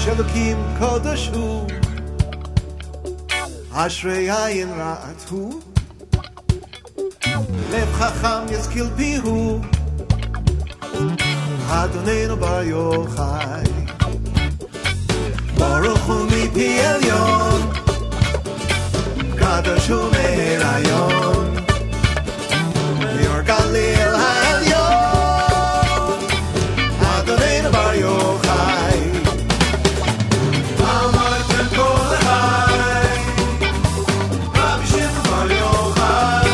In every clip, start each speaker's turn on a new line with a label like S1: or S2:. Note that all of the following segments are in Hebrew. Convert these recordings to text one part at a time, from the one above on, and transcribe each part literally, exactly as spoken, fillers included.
S1: שאלוקים קודש הוא, אשרי עין רעת הוא, לב חכם ישכיל פיהו, אדוננו בר יוחאי. ברוך הוא מפי עליון, קדוש הוא מהיריון, יור גליל העליון, אדוננו בר יוחאי. אמרתם כל החי, רבי שמעון בר יוחאי.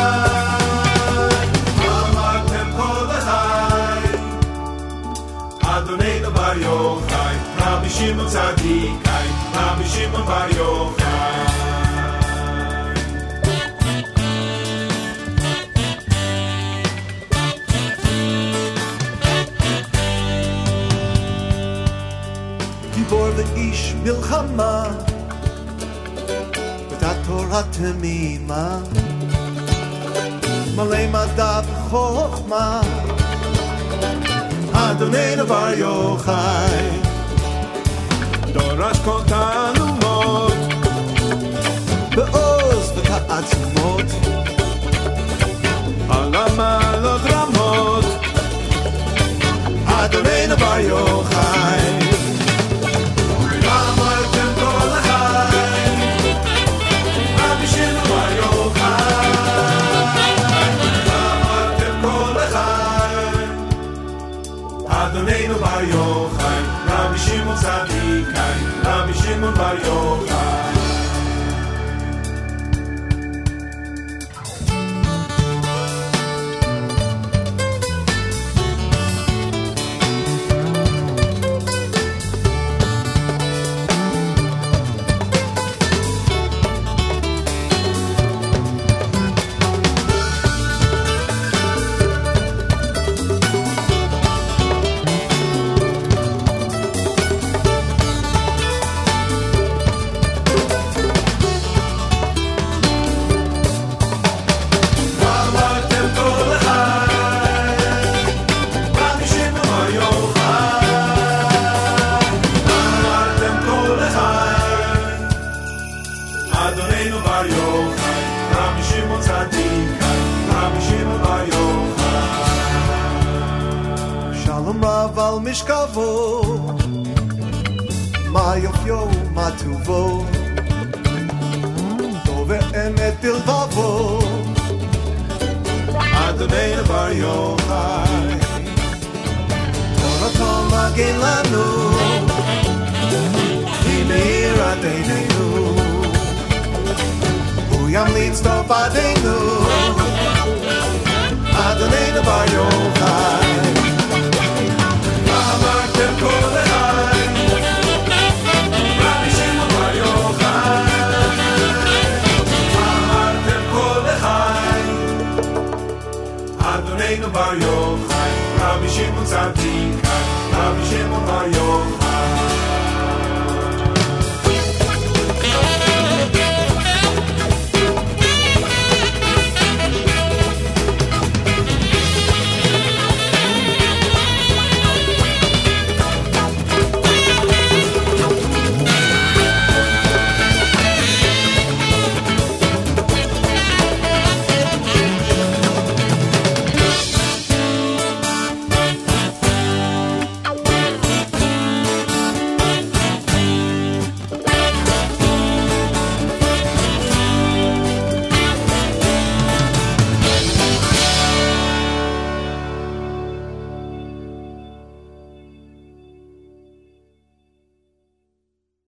S1: אמרתם כל החי, אדוננו בר יוחאי. רבי שמעון צדיקאי, רבי שמעון בר יוחאי. גיבור ואיש מלחמה, ודעת תורה תמימה, מלא מדע וחוכמה, אדוננו בר יוחאי. דורש כל תעלומות, בעוז ותעצומות, על המעלות רמות, אדוננו בר יוחאי. אמרתם כל החי, רבי שמעון בר יוחאי. אמרתם כל החי, אדוננו בר יוחאי. רבי שמעון צדיקאי, רבי שמעון בר יוחאי. משכבו, מה יופיו, מה טובו, טוב ואמת בלבבו, אדוננו בר יוחאי. תורתו מגן לנו,